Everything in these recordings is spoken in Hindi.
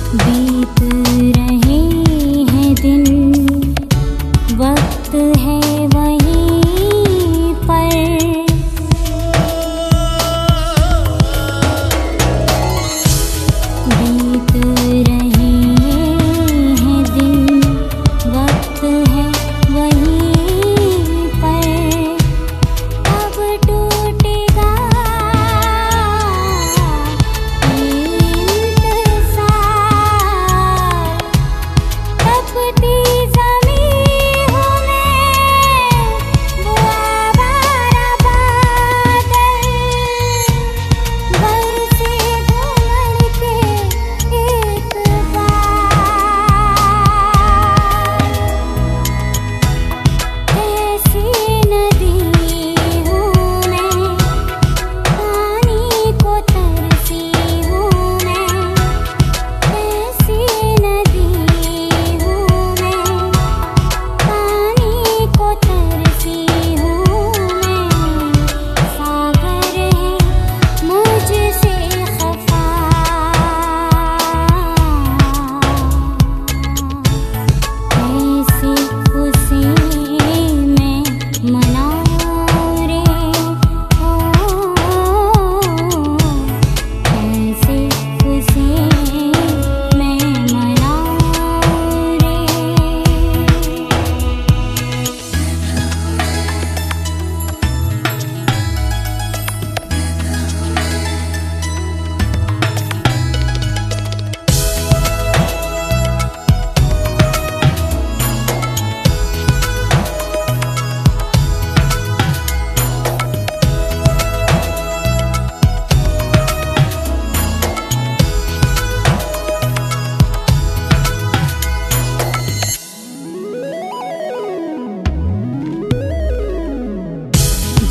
बीत रहे हैं दिन, वक्त है वहीं पर। बीत रहे हैं दिन, वक्त है वहीं पर। अब टूटेगा तपती ज़मीं हूँ मैं, वो आवारा बादल, बरसे घूमड़ के एक बार। ऐसी नदी हूँ मैं, पानी को तरसी हूँ मैं। ऐसी नदी हूँ मैं, पानी को तरसी हूँ मैं। सागर है मुझसे खफा, कैसे उसे मैं मनाऊं रे, ओ कैसे उसे मैं मनाऊं रे।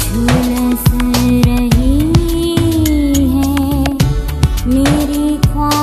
झुलस रही है मेरी ख्वाहिश